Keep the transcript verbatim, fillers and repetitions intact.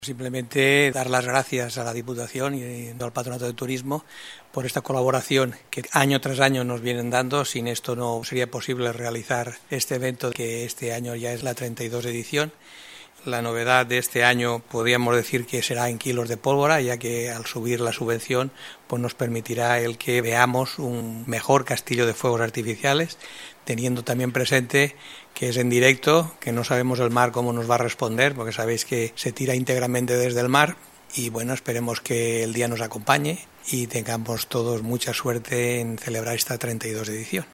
Simplemente dar las gracias a la Diputación y al Patronato de Turismo por esta colaboración que año tras año nos vienen dando. Sin esto no sería posible realizar este evento, que este año ya es la treinta y dos edición. La novedad de este año podríamos decir que será en kilos de pólvora, ya que al subir la subvención pues nos permitirá el que veamos un mejor castillo de fuegos artificiales, teniendo también presente que es en directo, que no sabemos el mar cómo nos va a responder, porque sabéis que se tira íntegramente desde el mar. Y bueno, esperemos que el día nos acompañe y tengamos todos mucha suerte en celebrar esta treinta y dos edición.